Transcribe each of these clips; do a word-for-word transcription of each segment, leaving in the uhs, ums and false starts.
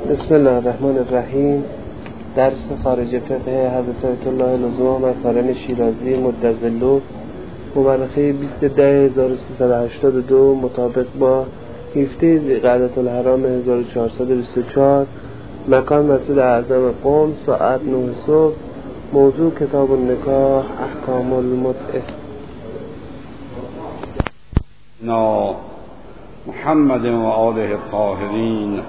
بسم الله الرحمن الرحیم. درس خارج فقه حضرت آیت الله لزوم مکارم شیرازی مدظله مورخه بیست ده هزار و سیصد و هشتاد و دو مطابق با هفده ذی‌قعدة الحرام هزار و چهارصد و بیست و چهار، مکان مسجد اعظم قم، ساعت نه صبح. موضوع کتاب النکاح، احکام المتعه. نا محمد و آله الطاهرین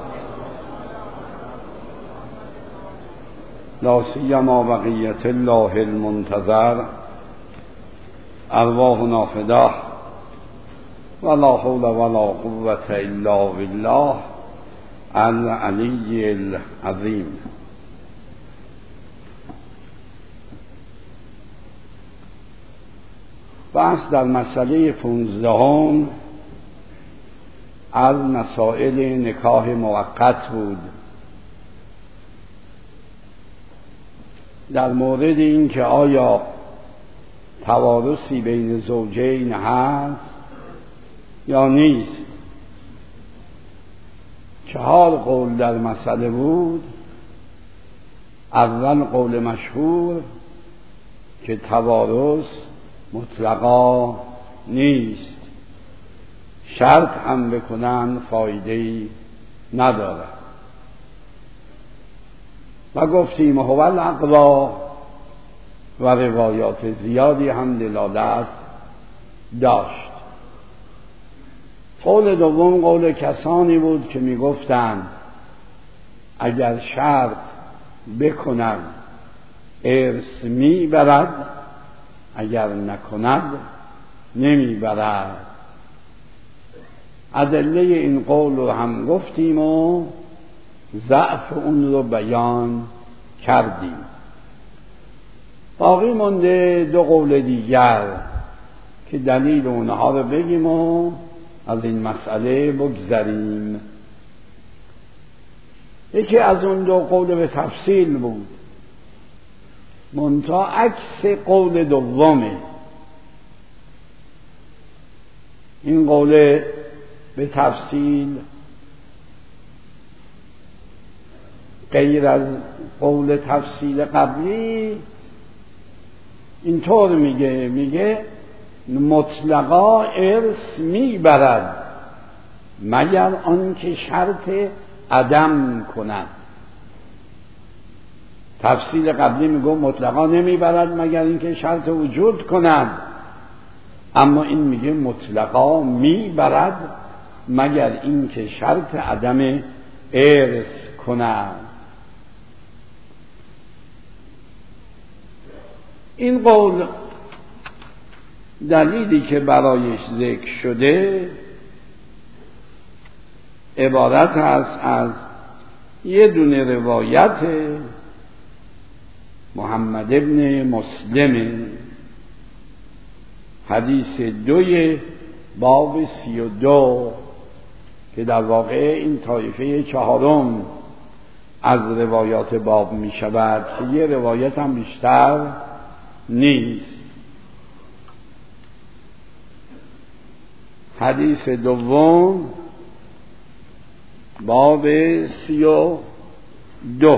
لا سیما بقیت الله المنتظر ارواحنا فداه ولا حول ولا قوة الا بالله العلی العظیم. بحث در مسئله پونزدهم از مسائل نکاح موقت بود. در مورد این که آیا توارثی بین زوجین هست یا نیست، چهار قول در مسئله بود. اول قول مشهور که توارث مطلقا نیست، شرط هم بکنن فایده‌ای نداره. و گفتیم هو الاقوا و روایات زیادی هم دلالت داشت. قول دوم قول کسانی بود که می گفتند اگر شرط بکنن ارث می برد، اگر نکند نمی برد. ادله این قول رو هم گفتیم و ضعف اون رو بیان کردیم. باقی مونده دو قول دیگر که دلیل اونها رو بگیم و از این مسئله بگذریم. یکی از اون دو قول به تفصیل بود، منتها عکس قول دومه. این قول به تفصیل غیر از قول تفصیل قبلی اینطور میگه میگه مطلقا ارث میبرد مگر آنکه شرط عدم کند. تفصیل قبلی میگه مطلقا نمیبرد مگر اینکه شرط وجود کند، اما این میگه مطلقا میبرد مگر اینکه شرط عدم ارث کند. این قول دلیلی که برایش ذکر شده عبارت است از یه دونه روایت محمد ابن مسلم، حدیث دوی باب سی و دو که در واقع این طایفه چهارم از روایات باب می شود که یه روایت هم بیشتر نیست. حدیث دوم باب سی و دو.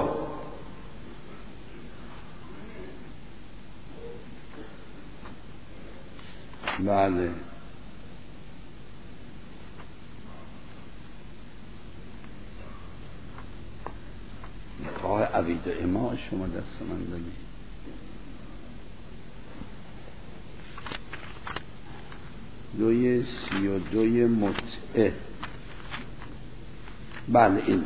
بله، نکاح عقید اما شما دست من دادی. دوی سی و دوی متعه. بله این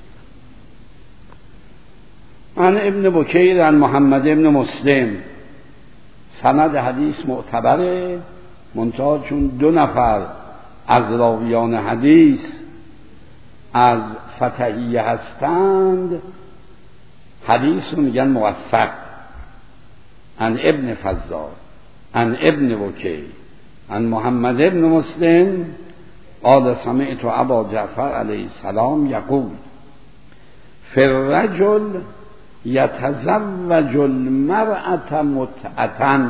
عن ابن بکیر عن محمد ابن مسلم. سند حدیث معتبره، منتها چون دو نفر از راویان حدیث از فتحیه هستند حدیث رو میگن موثق. عن ابن فضال عن ابن بکیر عن محمد ابن مسلم قال سمعت ابا جعفر علیه السلام یقول فی الرجل یتزوج المرأة متعة.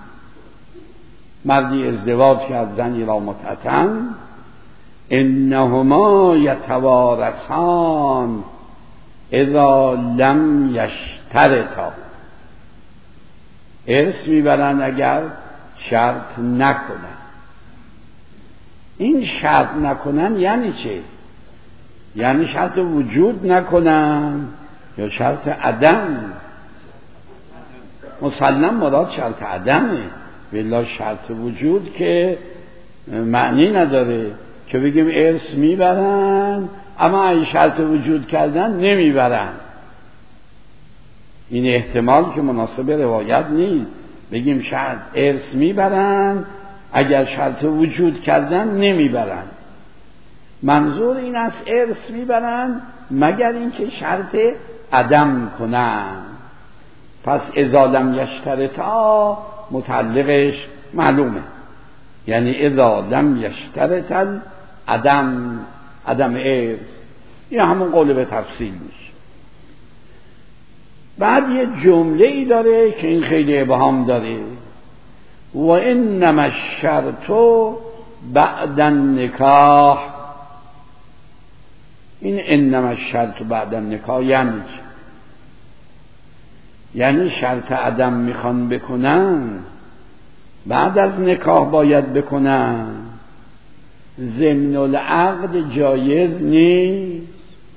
مردی ازدواج کرد زنی را متعة، انهما یتوارثان اذا لم یشترطا، ارث میبرن اگر شرط نکنن. این شرط نکنن یعنی چه؟ یعنی شرط وجود نکنن یا شرط عدم؟ مسلم مراد شرط عدمه، بلا شرط وجود که معنی نداره که بگیم ارث میبرن اما این شرط وجود کردن نمیبرن. این احتمال که مناسب روایت نیست، بگیم شرط ارث میبرن اگر شرط وجود کردن نمیبرن. منظور این است ارث میبرن مگر اینکه شرط عدم کنن. پس اذا لم یشترطا متعلقش معلومه، یعنی اذا لم یشترط عدم عدم ارث. این همون قول به تفصیل میشه. بعد یه جمله ای داره که این خیلی ابهام داره، و انما الشرط بعد النکاح. این انما الشرط بعد النکاح یعنی چه؟ یعنی شرط عدم میخوان بکنن بعد از نکاح باید بکنن، ضمن العقد جایز نیست.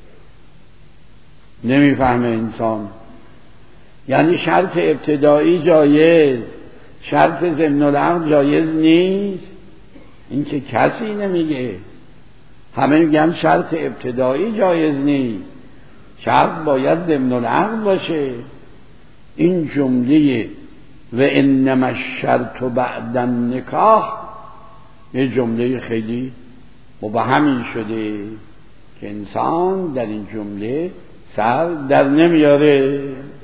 نمیفهمه انسان. یعنی شرط ابتدایی جایز، شرط ضمن العقد جایز نیست. این که کسی نمیگه، همه میگن شرط ابتدایی جایز نیست، شرط باید ضمن العقد باشه. این جمله و انما الشرط بعد النکاح یه جمله خیلی مبهمی شده که انسان در این جمله سر در نمیاره.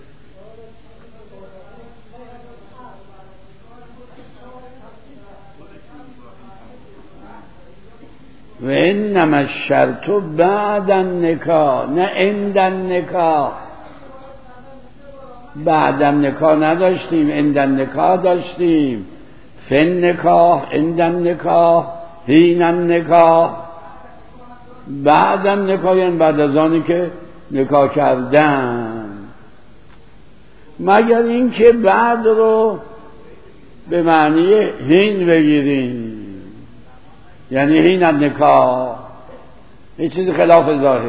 و انما الشرط بعد النکاح، نه عند النکاح. بعد النکاح نداشتیم، عند النکاح داشتیم. فن نکاح، عند النکاح، حین النکاح. بعد النکاح یعنی بعد از آنی که نکاح کردن. مگر این که بعد رو به معنی حین بگیریم، یعنی حین النکاح، این چیز خلاف ظاهری.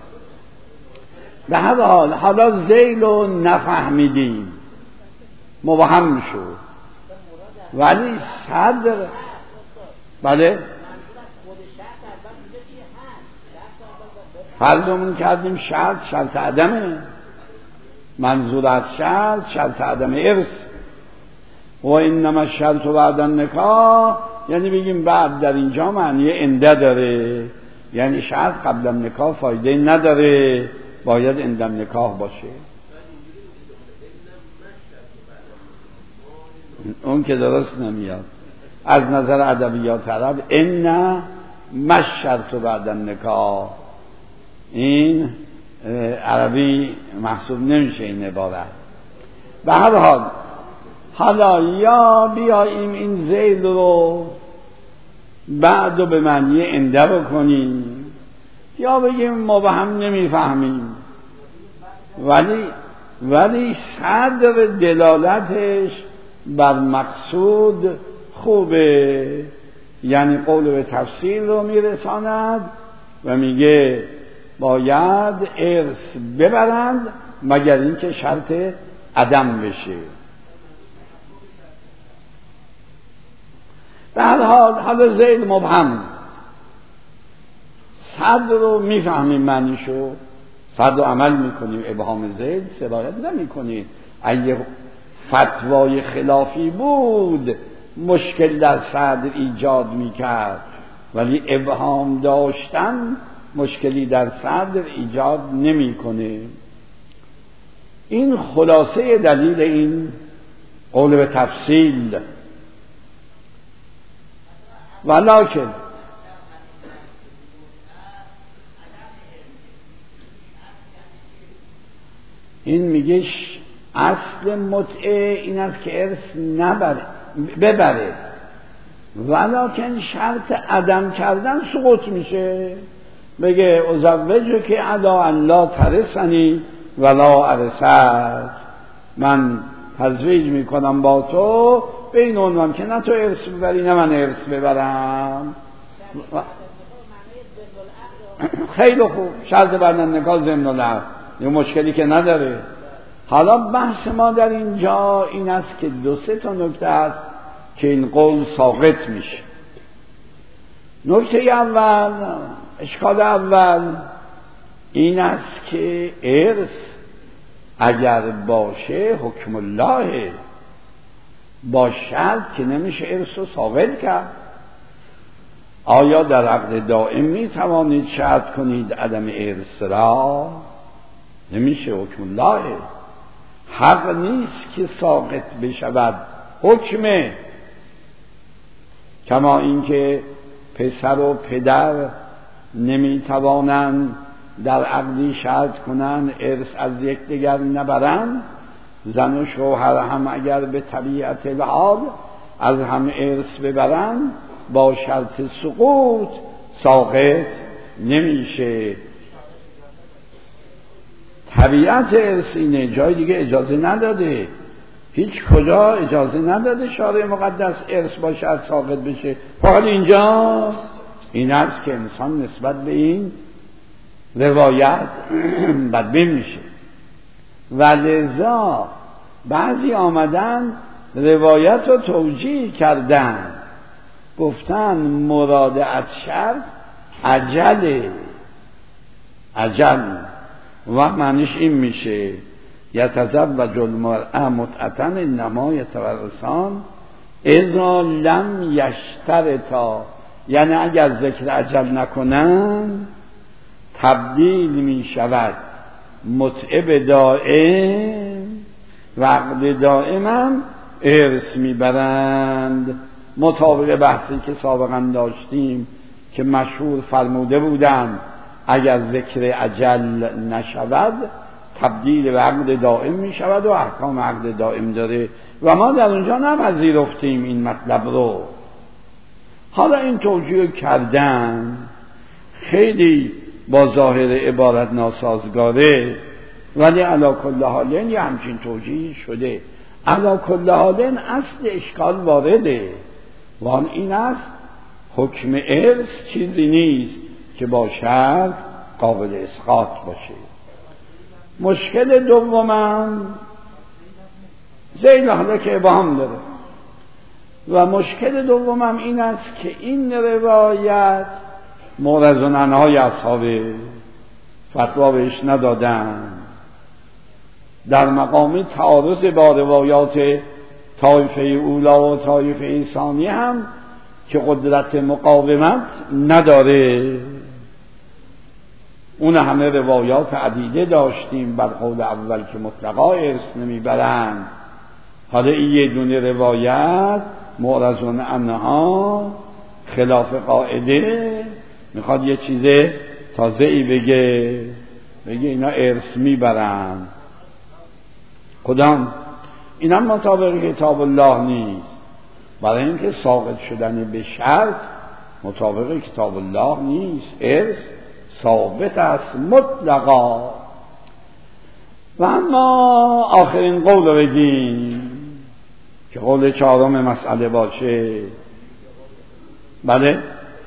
به هر حال حالا ذیل رو نفهمیدیم، مبهم شد، ولی صدر بله فرضمون کردیم شرط شرط عدمه. منظور از شرط شرط عدم ارث. و انما الشرط بعد النکاح یعنی بگیم بعد در اینجا معنی انده داره، یعنی شرط قبل النکاح فایده نداره، باید عند النکاح باشه. اون که درست نمیاد از نظر ادبیات عرب. ان مشرط بعد النکاح، این عربی محسوب نمیشه این عبارت. به هر حال حالا یا بیاییم این زید رو بعد و به معنی انده بکنیم، یا بگیم ما به هم نمیفهمیم، ولی ولی صدر دلالتش بر مقصود خوبه، یعنی قول به تفصیل رو میرساند و میگه باید ارث ببرند مگر اینکه شرط عدم بشه. به هر حال حالا زید مبهم، صدر رو میفهمیم معنیشو، صدر رو عمل میکنیم، ابهام زید سرایت نمیکنیم. اگه فتوای خلافی بود مشکل در صدر ایجاد میکرد، ولی ابهام داشتن مشکلی در صدر ایجاد نمیکنه. این خلاصه دلیل این قول به تفصیل. ولکن این میگهش اصل متعه این است که ارث نبره ببره، ولکن شرط عدم کردن سقوط میشه. بگه ازوجو که علا ان لا ترثنی ولا ارثک، من تزویج میکنم با تو به این عنوان که نه تو ارث ببری نه من ارث ببرم. خیلی خوب، شرط بندن نکاح ضمن العقد، یه مشکلی که نداره. حالا بحث ما در اینجا این است که دو سه تا نکته است که این قول ساقط میشه. نکته اول، اشکال اول این است که ارث اگر باشه حکم الله، با شرط که نمیشه ارث رو ساقط کرد. آیا در عقد دائم می توانید شرط کنید عدم ارث را؟ نمیشه، حکم الله. حق نیست که ساقط بشود حکمه، کما اینکه پسر و پدر نمی توانند در عقدی شرط کنند ارث از یکدیگر نبرند، زن و شوهر هم اگر به طبیعت الحال از هم ارث ببرند با شرط سقوط ساقط نمیشه. طبیعت ارث اینه، جای دیگه اجازه نداده، هیچ کجا اجازه نداده شارع مقدس ارث با شرط ساقط بشه. فقط اینجا این است که انسان نسبت به این روایت بدبین میشه و لذا بعضی آمدن روایت رو توجیه کردن، گفتن مراد از شرط عجل عجل و معنیش این میشه یتزوج المرأة متعة انما یتورثان اذا لم یشترطا، یعنی اگر ذکر عجل نکنن تبدیل می شود متعه به دائم و عقد دائم هم ارث می برند، مطابق بحثی که سابقا داشتیم که مشهور فرموده بودند اگر ذکر عجل نشود تبدیل به عقد دائم می شود و احکام عقد دائم داره و ما در اونجا نپذیرفتیم این مطلب رو. حالا این توجیه کردن خیلی با ظاهر عبارت ناسازگاره، ولی علی کل حال یه همچین توجیه شده. علی کل حال اصل اشکال وارده و آن این است حکم ارث چیزی نیست که با شرط قابل اسقاط باشه. مشکل دومم زیل حالا که ابهام داره و مشکل دومم این است که این روایت معرض عنهای اصحاب فتوا بهش ندادن، در مقام تعارض با روایات طایفه اولا و طایفه ثانی هم که قدرت مقاومت نداره. اون همه روایات عدیده داشتیم بر قول اول که مطلقا ارث نمیبرند. حالا این یه دونه روایت معرض عنها خلاف قاعده میخواد یه چیز تازه‌ای بگه، بگه اینا ارث میبرن. کدام؟ اینا مطابق کتاب الله نیست، برای اینکه ساقط شدن به شرط مطابق کتاب الله نیست. ارث ثابت است مطلقا. و اما آخرین قول رو بگیم که قول چهارم مسئله باشه. بله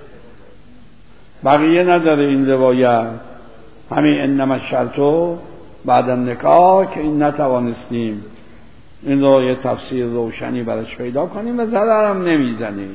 بقیه نداره این روایت، همین انما الشرط بعد النکاح که این نتوانستیم این رو یه تفسیر روشنی براش پیدا کنیم و ضررم نمیزنیم.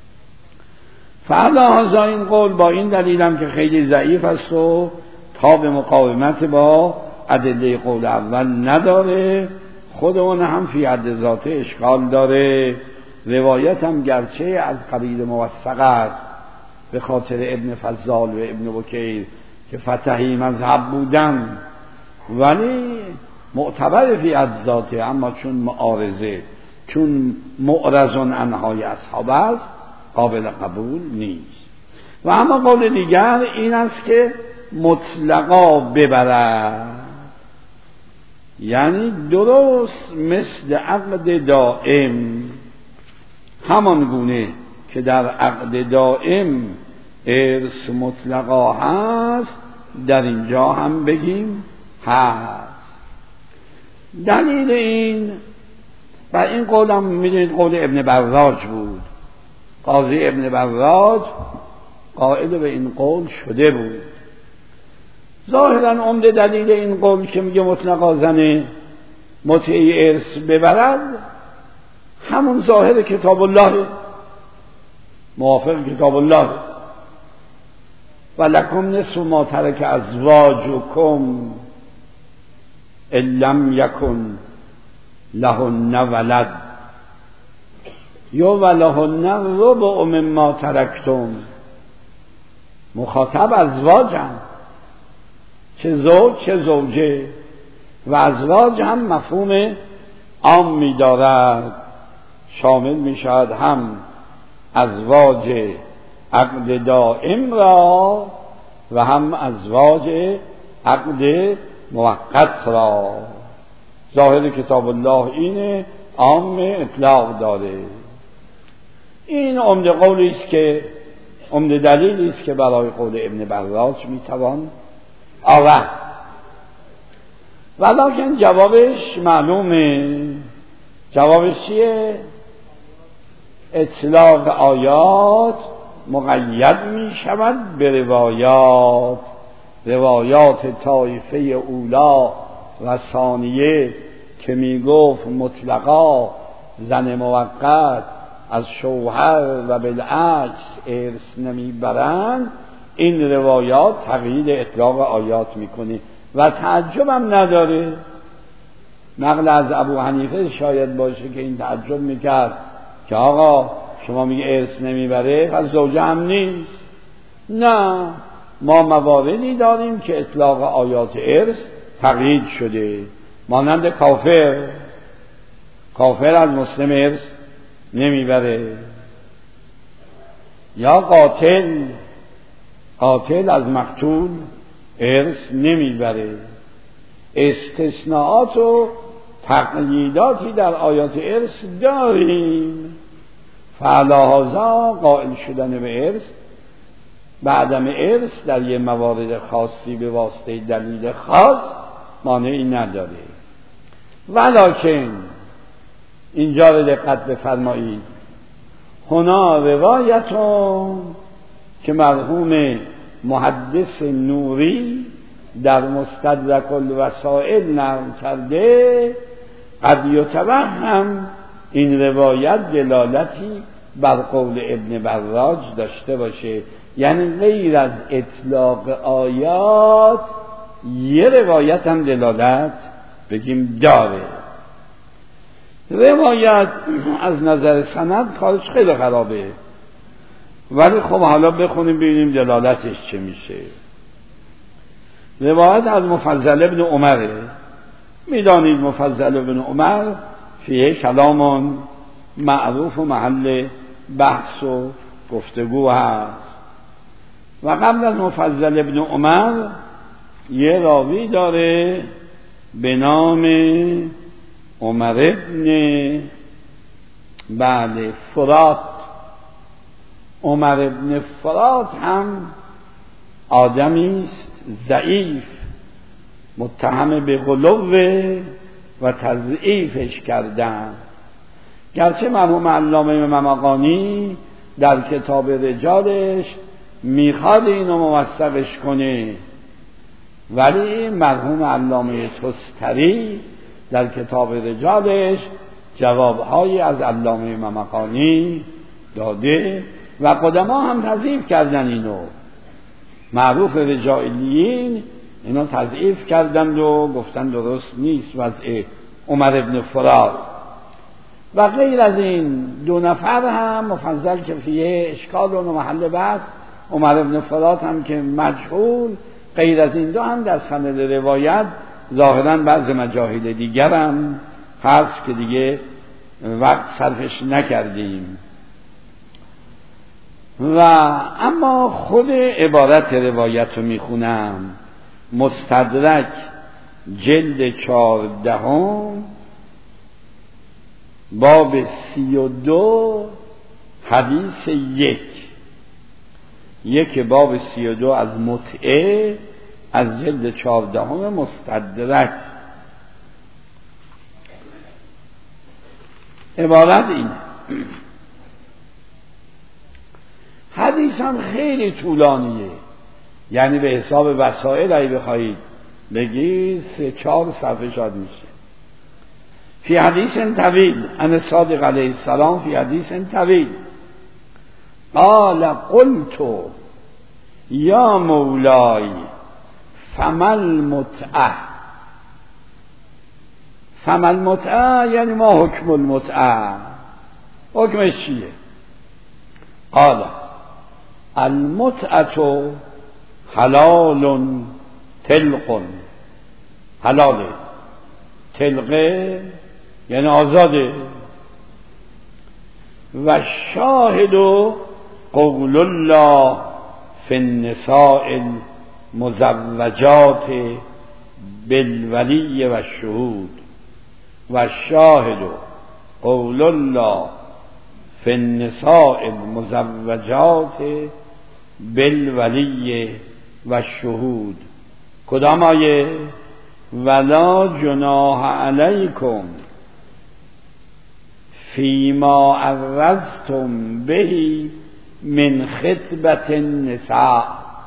فعلا هذا این قول با این دلیلم که خیلی ضعیف است و تاب مقاومت با ادله قول اول نداره، خود اون هم فی حد ذاته اشکال داره. روایت هم گرچه از قبیل موثق است به خاطر ابن فضال و ابن بکیر که فتحی مذهب بودن، ولی معتبر فی حد ذاته، اما چون معارضه چون معرض عنهای اصحاب است قابل قبول نیست. و اما قول دیگر این است که مطلقا ببرد، یعنی درست مثل عقد دائم، همان گونه که در عقد دائم ارث مطلقا هست، در اینجا هم بگیم هست. دلیل این بر این قول هم میدونید قول ابن براج بود. قاضی ابن براج قائل به این قول شده بود. ظاهرا عمده دلیل این قول که میگه مطلقا زن متعی ارث ببرد همون ظاهر کتاب الله، موافق کتاب الله. و لکم نصف ما ترک ازواجکم ان لم یکن لهن ولد یا ولهن ربع مما ترکتم. مخاطب ازواجن، چه زوج چه زوجه، و ازواج هم مفهوم عام می دارد، شامل می شود هم ازواج عقد دائم را و هم ازواج عقد موقت را. ظاهر کتاب الله اینه، عام اطلاق داره. این عمده قولی است که عمده دلیلی است که برای قول ابن براج میتوان آورد. ولکن جوابش معلومه. جوابش چیه؟ اطلاق آیات مقید می شود به روایات. روایات طایفه اولا و ثانیه که می گفت مطلقا زن موقت از شوهر و بالعکس ارث نمی برند، این روایات تقیید اطلاق آیات میکنه و تعجبم نداره. نقل از ابو حنیفه شاید باشه که این تعجب میکرد که آقا شما میگه ارث نمیبره پس زوجه هم نیست. نه، ما مواردی داریم که اطلاق آیات ارث تقیید شده، مانند کافر. کافر از مسلم ارث نمیبره، یا قاتل قاتل از مقتول ارث نمیبره. استثناءات و تقییداتی در آیات ارث داریم. فعلاهذا قائل شدن به ارث بعدم ارث در یه موارد خاصی به واسطه دلیل خاص مانعی نداره. ولکن اینجا رو دقت بفرمایید، هنا روایتون که مرحوم محدث نوری در مستدرک الوسائل نقل کرده، قد یتوهم این روایت دلالتی بر قول ابن براج داشته باشه، یعنی غیر از اطلاق آیات یه روایت هم دلالت بگیم داره. روایت از نظر سند کارش خیلی خرابه، ولی خب حالا بخونیم ببینیم دلالتش چه میشه. روایت از مفضل ابن عمره. میدانید مفضل ابن عمر فیه کلام معروف و محل بحث و گفتگو هست. و قبل از مفضل ابن عمر یه راوی داره به نام عمر ابن بله فرات. عمر ابن فرات هم آدمی است ضعیف، متهم به غلو و تضعیفش کردن. گرچه مرحوم علامه ممقانی در کتاب رجالش میخواد اینو موثقش کنه، ولی مرحوم علامه تستری در کتاب رجالش جوابهایی از علامه ممقانی داده و قدما هم تضعیف کردن. اینو معروف رجالیین اینو تضعیف کردند و گفتن درست نیست وضع عمر ابن فرات. و غیر از این دو نفر هم مفضل که فیه اشکال و محل بحث، عمر ابن فرات هم که مجهول، غیر از این دو هم در سند روایت ظاهراً بعض مجاهیل دیگر هم هست که دیگه وقت صرفش نکردیم. و اما خود عبارت روایت رو میخونم. مستدرک جلد چهاردهم باب سی و دو حدیث یک. یک باب سی و دو از متعه از جلد چهاردهم مستدرک. عبارت اینه. حدیث هم خیلی طولانیه، یعنی به حساب وسائل اگه بخواهید بگی سه چهار صفحه شاد میشه. فی حدیث طویل عن الصادق علیه السلام فی حدیث طویل قال قلت یا مولای فمل متعه. فمل متعه یعنی ما حکم المتعه، حکمش چیه؟ قال المتعه حلال طلق. حلاله، طلقه یعنی آزاده. و شاهد قول الله فی النساء المزوجات بالولی و الشهود. و شاهد قول الله فی النساء المزوجات بالولی و الشهود. کدام آیه؟ ولا جناح علیکم فیما عرضتم به من خطبة النساء.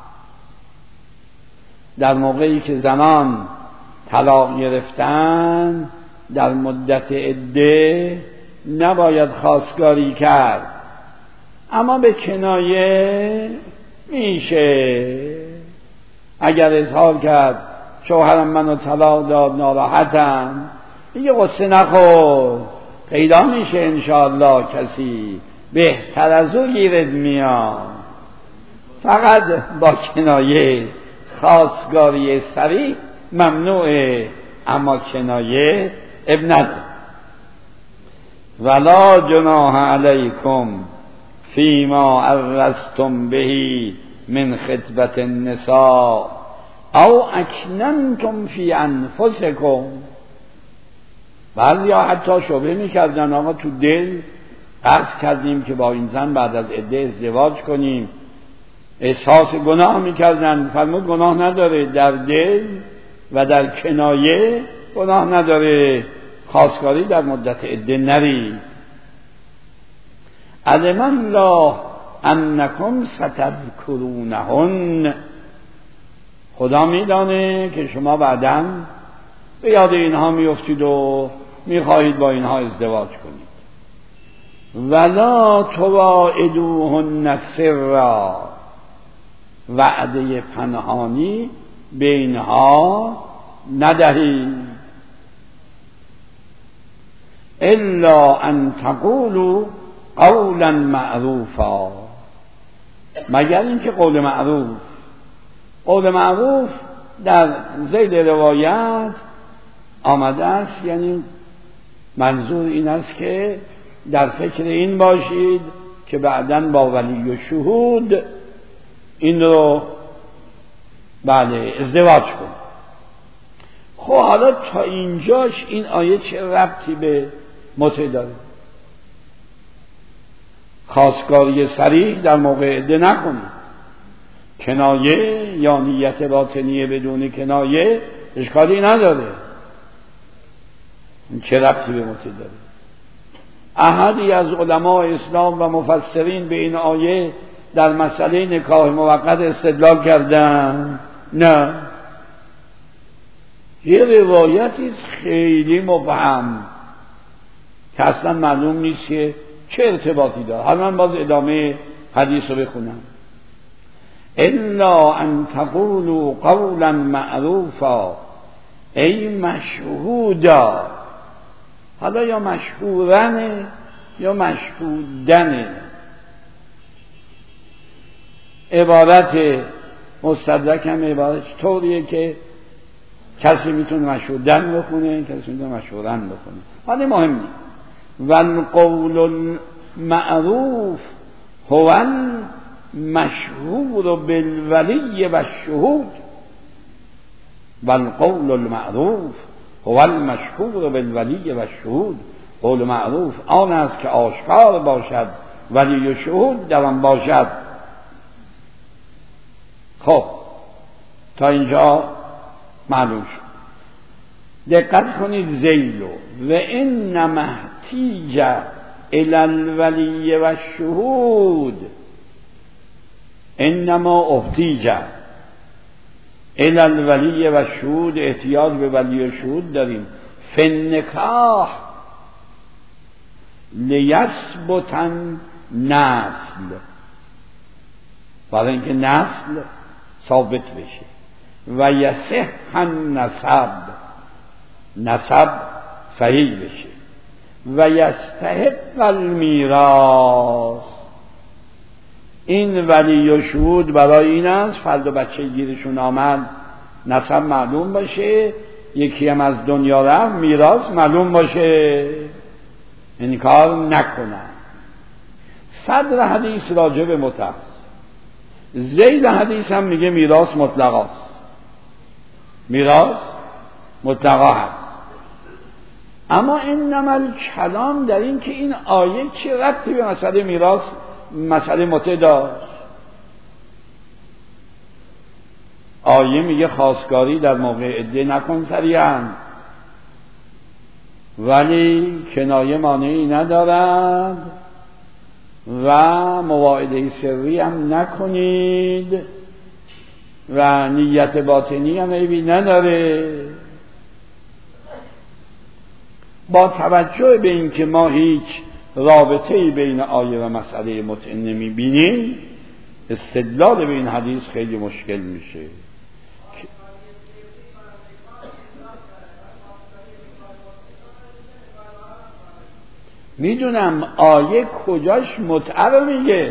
در موقعی که زنان طلاق گرفتن در مدت عده نباید خواستگاری کرد، اما به کنایه میشه. اگر اظهار کرد شوهرم منو طلاق داد ناراحتم، دیگه قصه نخور، پیدا میشه انشاءالله کسی بهتر از او گیرد میاد. فقط با کنایه. خواستگاری صریح ممنوعه، اما کنایه ابن نداره. ولا جناح علیکم فیما عرضتم به من خطبة النساء او اکننتم فی انفسکم. بعضی ها حتی شبهه میکردن آقا تو دل قصد کردیم که با این زن بعد از عده ازدواج کنیم، احساس گناه میکردن. فرمود گناه نداره، در دل و در کنایه گناه نداره، خواستگاری در مدت عده نری. علم الله انکم ستذکرونهن. خدا میدانه که شما بعداً به یاد اینها میافتید و میخواهید با اینها ازدواج کنید. ولا تواعدوهن سرا. وعده پنهانی به اینها ندهید. الا ان تقولوا قولا معروفا. مگر اینکه قول معروف. قول معروف در ذیل روایت آمده است، یعنی منظور این است که در فکر این باشید که بعداً با ولی و شهود این رو بله ازدواج کن. خب حالا تا اینجاش این آیه چه ربطی به متعه داره؟ خواستگاری صریح در موقع عده نکنید. کنایه یا نیت باطنیه بدون کنایه اشکالی نداره. این چه ربطی به متعه داره؟ احدی از علماء اسلام و مفسرین به این آیه در مسئله نکاح موقت استدلال کردن؟ نه. یه روایتی خیلی مبهم که اصلا معلوم نیست که چه ارتباطی داره. حالا من باز ادامه حدیث رو بخونم. الا ان تقولوا قولا معروفا ای مشهودا. حالا یا مشهورنه یا مشهودنه. عبارت مستدرک هم عبارت طوریه که کسی میتونه مشهودن بخونه، کسی میتونه مشهورن بخونه. حالا مهم نیست. والقول المعروف هو مشهور بالولی و الشهود. والقول المعروف هو المشهور بالولی و الشهود. قول معروف آن است که آشکار باشد ولی و شهود در آن باشد. خب تا اینجا معلوم شد. دقت کنید زیلو و انما احتیج الی الولی و الشهود، انما احتیج الی الولی و الشهود، احتیاج به ولی و شهود داریم فی النکاح لیثبتن نسل، برای اینکه نسل ثابت بشه، و یصح النسب، نسب صحیح بشه، و یستحق المیراث. این ولی و شهود برای این است فرد و بچه گیرشون آمد نسب معلوم باشه، یکی هم از دنیا رفت میراث معلوم باشه، این کار نکنن. صدر حدیث راجع به متع، ذیل حدیث هم میگه میراث مطلق است، میراث مطلقا هست. اما انما الکلام در این که این آیه چه ربطی به مسئله میراث مسئله متع داشت؟ آیه میگه خواستگاری در موقع عده نکن صریحاً، ولی کنایه مانعی ندارد و مواعده سری هم نکنید و نیت باطنی هم عیبی نداره. با توجه به این که ما هیچ رابطه‌ای بین آیه و مسئله متع نمی‌بینیم، استدلال به این حدیث خیلی مشکل میشه. میدونم آیه کجاش متع رو میگه.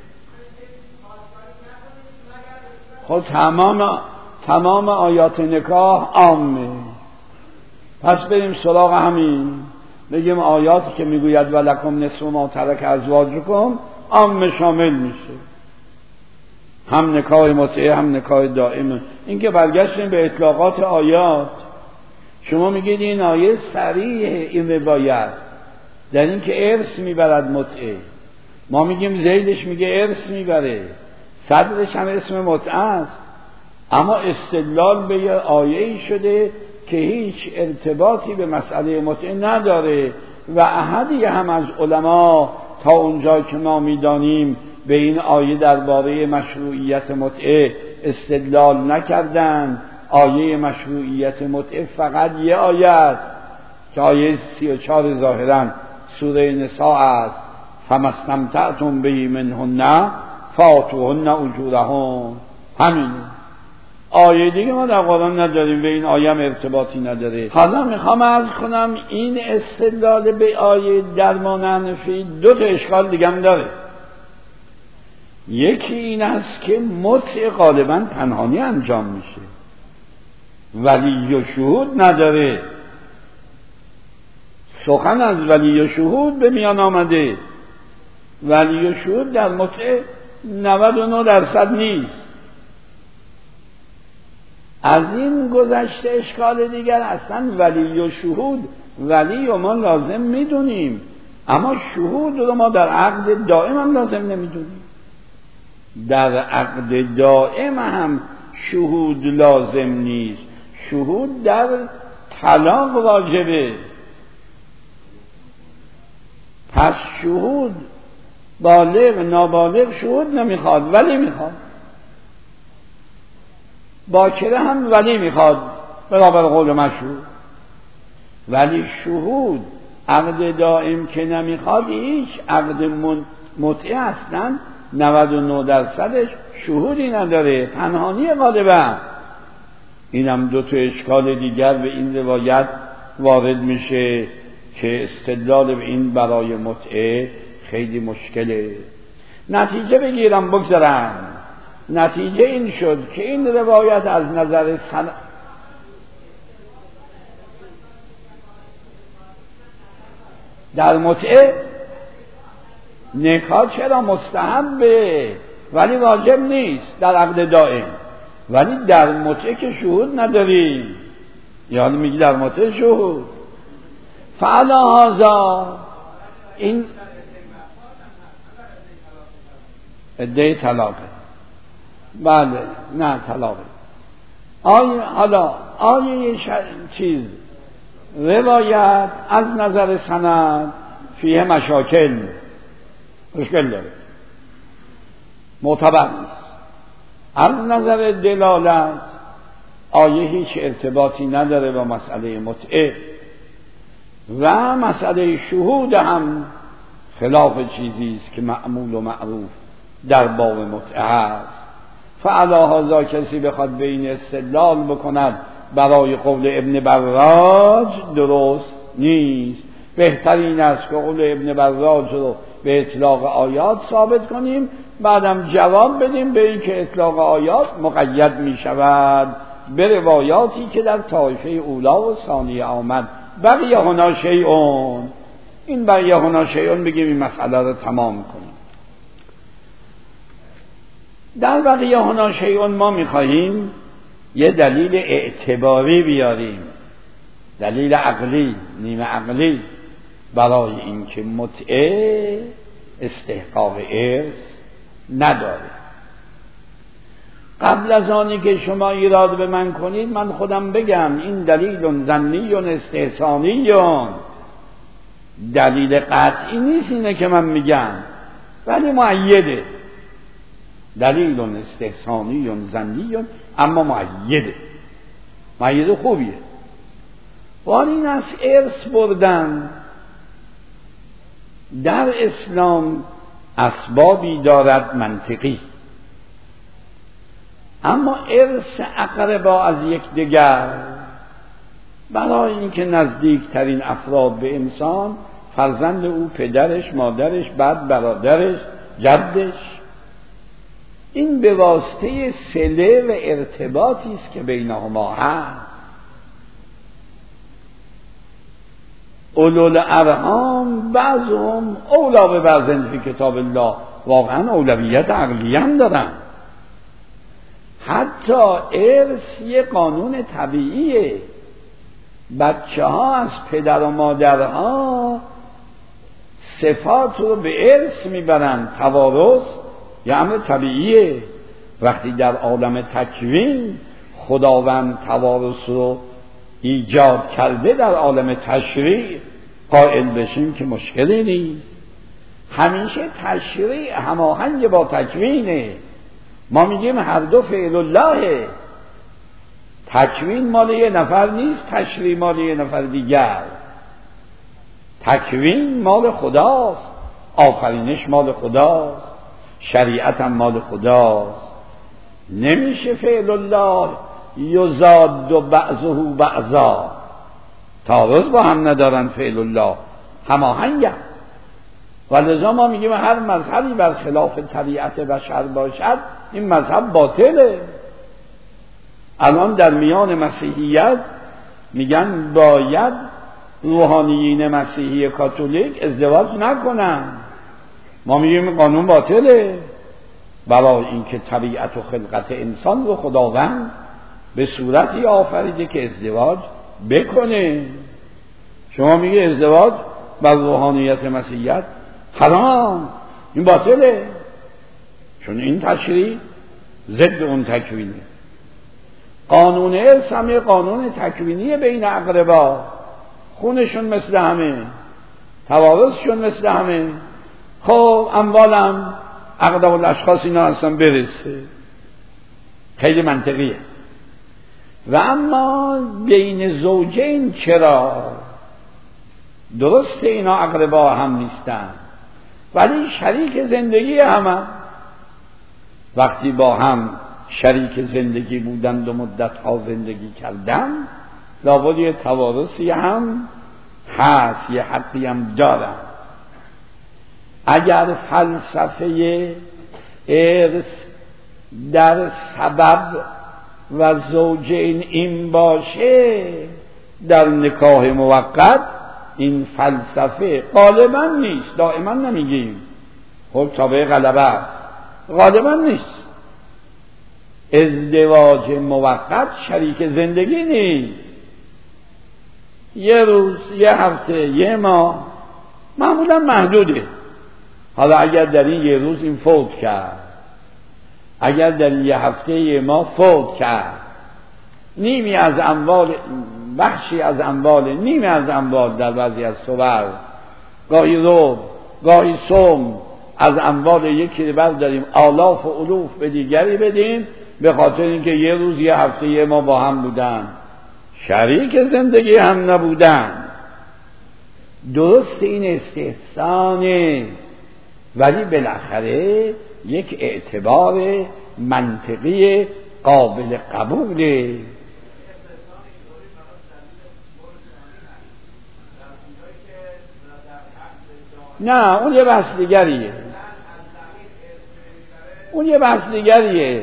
خب تمام تمام آیات نکاح عامه، پس بریم سراغ همین، بگیم آیاتی که میگوید ولکم نصف ما ترک ازواجکم عام شامل میشه، هم نکاح متعه هم نکاح دائم. این که برگشتیم به اطلاقات آیات، شما میگید این آیه صریح این روایت در این که ارث میبرد متعه، ما میگیم زیدش میگه ارث میبره، صدرش هم اسم متعه است، اما استدلال به یه آیه‌ای شده که هیچ ارتباطی به مسئله متعه نداره و احدی هم از علما تا اونجا که ما میدانیم به این آیه درباره مشروعیت متعه استدلال نکردند. آیه مشروعیت متعه فقط یه آیه است که آیه سی و چهار ظاهراً سوره نساء است، فما استمتعتم به منهن فآتوهن اجورهن. همین آیه دیگه ما در قرآن نداریم، به این آیه هم ارتباطی نداره. حالا میخوام عرض کنم این استدلال به آیه درمان حنفی دو تا اشکال دیگه هم داره. یکی این است که متع غالبا پنهانی انجام میشه، ولی و شهود نداره. سخن از ولی و شهود به میان آمده، ولی و شهود در متع نود و نه درصد نیست. از این گذشته اشکال دیگر اصلا ولی و شهود، ولی و ما لازم میدونیم، اما شهود رو ما در عقد دائم هم لازم نمیدونیم. در عقد دائم هم شهود لازم نیست، شهود در طلاق واجبه. پس شهود بالغ نابالغ شهود نمیخواد، ولی میخواد. باکره هم ولی میخواد برابر قول مشهور، ولی شهود عقد دائم که نمیخواد، هیچ عقد متعه اصلا نود و نه درصدش شهودی نداره، پنهانی غالبا. اینم دو تا اشکال دیگر به این روایت وارد میشه که استدلال به این برای متعه خیلی مشکله. نتیجه بگیرم بگذارم، نتیجه این شد که این روایت از نظر سن... در متعه نکاح چرا مستحبه ولی واجب نیست در عقد دائم، ولی در متعه که شهود نداریم. یعنی میگی در متعه شهود فعلا هذا این عده طلاقه. بله نه طلاقه. آیه حالا آیه ش... چیز روایت از نظر سند فیه مشاکل مشکل داره، معتبر نیست. از نظر دلالت آیه هیچ ارتباطی نداره با مسئله متعه و مسئله شهود هم خلاف چیزی است که معمول و معروف در باب متعه است. فعلی هذا کسی بخواد به این استدلال بکند برای قول ابن براج درست نیست. بهترین است که قول ابن براج رو به اطلاق آیات ثابت کنیم، بعدم جواب بدیم به این که اطلاق آیات مقید می شود به روایاتی که در طایفه اولا و ثانیه آمد. بقیه هنا شیئون، این بقیه هنا شیئون بگیم این مسئله رو تمام کنیم. در بقیه هنا شیئون ما می‌خواهیم یه دلیل اعتباری بیاریم، دلیل عقلی نیمه عقلی برای اینکه متعه استحقاق ارث نداره. قبل از آنی که شما ایراد به من کنید من خودم بگم این دلیل ظنی و استحسانی، دلیل قطعی نیست اینه که من میگم، ولی مؤیده. دلیل استحسانی ظنی اما مؤیده، مؤیده خوبیه. ولی این از ارث بردن در اسلام اسبابی دارد منطقی، اما ارث اقربا از یکدیگر برای اینکه نزدیکترین افراد به انسان فرزند او، پدرش، مادرش، بعد برادرش، جدش، این به واسطه صله و ارتباطی است که بینهما هست. اولو الارحام بعضهم اولا به بعض فی کتاب الله، واقعا اولویت عقلی هم دارن. حتی ارث یه قانون طبیعیه، بچه ها از پدر و مادرها صفات رو به ارث میبرن، توارث یه امر طبیعیه. وقتی در عالم تکوین خداوند توارث رو ایجاد کرده، در عالم تشریع قائل بشیم که مشکلی نیست. همیشه تشریع هماهنگ با تکوینه. ما میگیم هر دو فعل الله، تکوین مال یه نفر نیست، تشریع مال یه نفر دیگر. تکوین مال خداست، آفرینش مال خداست، شریعت هم مال خداست. نمیشه فعل الله یزاد و بعضه بعضا، تعارض با هم ندارن. فعل الله هماهنگن. ولذا ما میگیم هر مذهبی بر خلاف طبیعت بشر باشد این مذهب باطله. الان در میان مسیحیت میگن باید روحانیین مسیحی کاتولیک ازدواج نکنن. ما میگیم قانون باطله، برای اینکه طبیعت و خلقت انسان رو خداوند به صورتی آفریده که ازدواج بکنه. شما میگه ازدواج بر روحانیت مسیحیت حرام، این باطله، چون این تشریع ضد اون تکوینه. قانون ارث هم قانون تکوینی بین اقربا، خونشون مثل همه، توارثشون مثل همه. خب اموالم اقرب الاشخاص اینا هستن برسه، خیلی منطقیه. و اما بین زوجین چرا؟ درسته اینا اقربا هم نیستن ولی شریک زندگی همه. وقتی با هم شریک زندگی بودند و مدت ها زندگی کردن، لابد یه توارثی هم هست، یه حقی هم دارن. اگر فلسفه ارث در سبب و زوجین این باشه، در نکاح موقت این فلسفه غالبا نیست، دائما نمیگیم، خب تابع غلبه است، غالبا نیست. ازدواج موقت شریک زندگی نیست، یه روز، یه هفته، یه ماه، معمولا محدوده. حالا اگر در این یه روز این فوت کرد اگر در یه هفته ما فوت کرد، نیمی از اموال، بخشی از اموال، نیمی از اموال در بعضی از صور، گاهی رو گاهی سوم از اموال یکی برداریم آلاف و الوف به دیگری بدیم به خاطر اینکه یه روز یه هفته ما با هم بودن، شریک زندگی هم نبودن. درست این استحسانه، ولی بالاخره یک اعتبار منطقی قابل قبوله. نه اون یه بحث دیگریه، اون یه بحث دیگریه.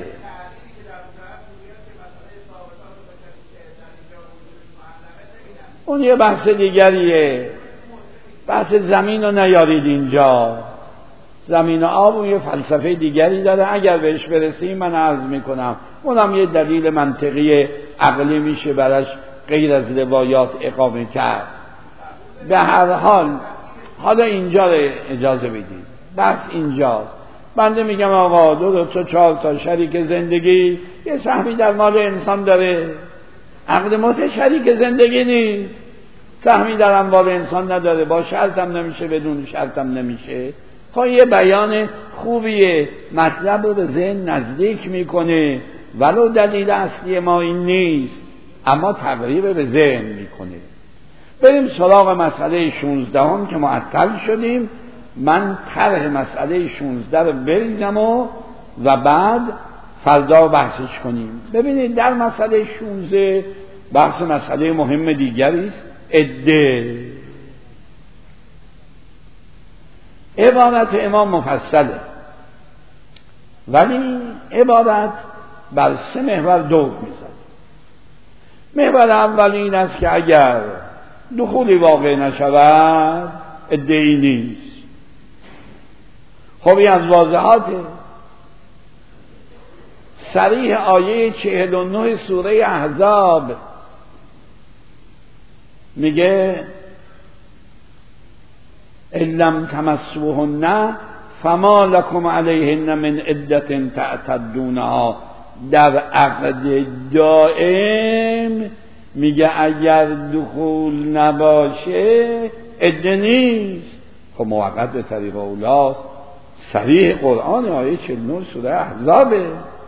اون یه بحث دیگریه. بحث زمین رو نیارید اینجا. زمین و آب اون یه فلسفه دیگری داره، اگر بهش برسیم من عرض میکنم اونم یه دلیل منطقی عقلی میشه براش غیر از روایات اقامه کرد. به هر حال حالا اینجا رو اجازه بدید، بس اینجاست. بنده میگم آقا دو دو تا چهار تا شریک زندگی یه سهمی در مال انسان داره، عقد موت شریک زندگی نیست، سهمی در اموال انسان نداره، با شرط هم نمیشه بدون شرط هم نمیشه. خب یه بیان خوبیه، مطلب رو به ذهن نزدیک میکنه، ولو دلیل اصلی ما این نیست اما تقریب به ذهن میکنه. بریم سراغ مسئله شونزده هم که معطل شدیم. من طرح مسئله شونزده رو بریزم و, و بعد فردا بحثش کنیم. ببینید در مسئله شونزده بحث مسئله مهم دیگری است، عده. عبارت امام مفصله ولی عبارت بر سه محور دور میزد. محور اول این است که اگر دخولی واقع نشود عده‌ای نیست. خب این از واضحاته. صریح آیه چهل و نه سوره احزاب میگه إِلَّمْ تَمَسُّوهُنَّ فَمَا لَكُمْ عَلَيْهِنَّ مِنْ عِدَّةٍ تَعْتَدُونَهَا. در عقد دائم میگه اگر دخول نباشه عده نیست. خب موقت به طریق اولاست. صریح قرآن آیه چهل و نه سوره احزابه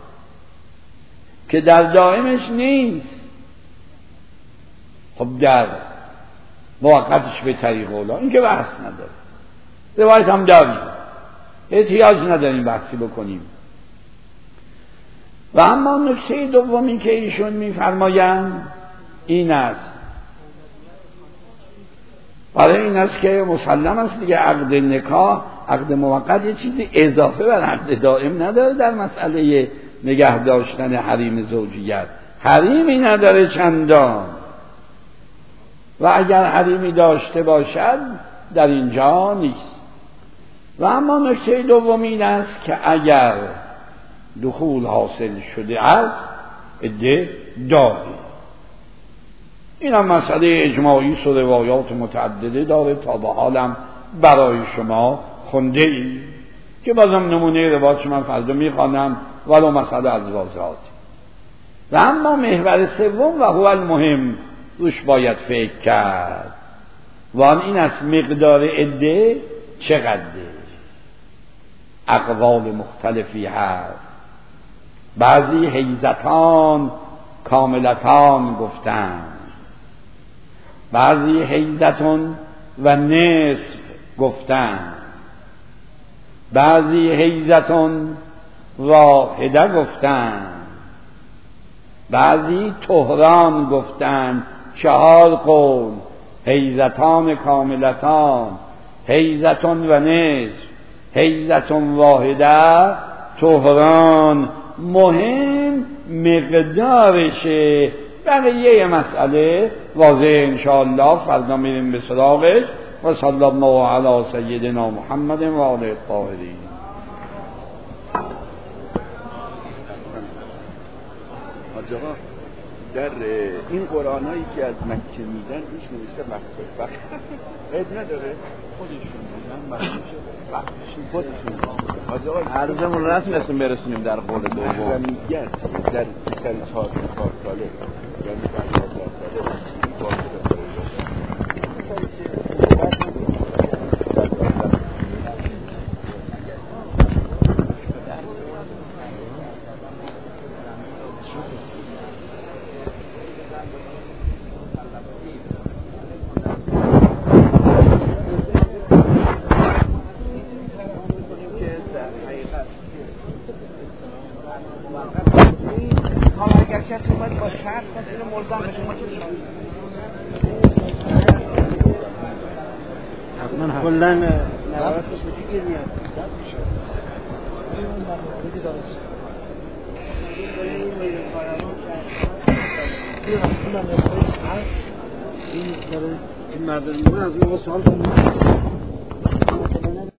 که در دائمش نیست. خب در موقتش به طریق اولا این که بحث نداره، روایت هم داریم، احتیاج نداریم بحثی بکنیم. و اما نکته دومی که ایشون میفرمایند این است، برای این است که مسلم است دیگه عقد نکاح، عقد موقت یه چیزی اضافه بر عقد دائم نداره. در مسئله نگه داشتن حریم زوجیت حریمی نداره چندان، و اگر حریمی داشته باشد در اینجا نیست. و اما نکته دوم این است که اگر دخول حاصل شده است عده داره. این هم مسئله اجماعی و روایات متعدده داره، تا به حالم برای شما خونده ای که بازم نمونه روایات من فردا میخوانم ولو مسئله از واضحات. و اما محور سوم و هو المهم روش باید فکر کرد، و آن این است مقدار عده چقدره. اقوال مختلفی هست. بعضی حیزتان کاملتان گفتن، بعضی حیزتون و نصف گفتن، بعضی حیزتون واحده گفتن، بعضی طهران گفتن. چهار قول: حیزتان کاملتان، حیزتون و نصف، حیزتون واحده، طهران. مهم مقدارشه. بقیه مسئله واضح انشاءالله فردا میریم به سراغش. و صلی الله علی سیدنا محمد و آله الطاهرین. حاج آقا در این قرآنایی که از مکه میدن روش نوشته وقت وقت قید نداره خودشون میدن وقتشون خودشون عرضمون رسم اسم برسونیم در قول دوم محرمیت در در چهار چهار ساله یعنی پنجاه ساله کلا نوارتش به چی گیری هست این مردمی از اون سوال کنیم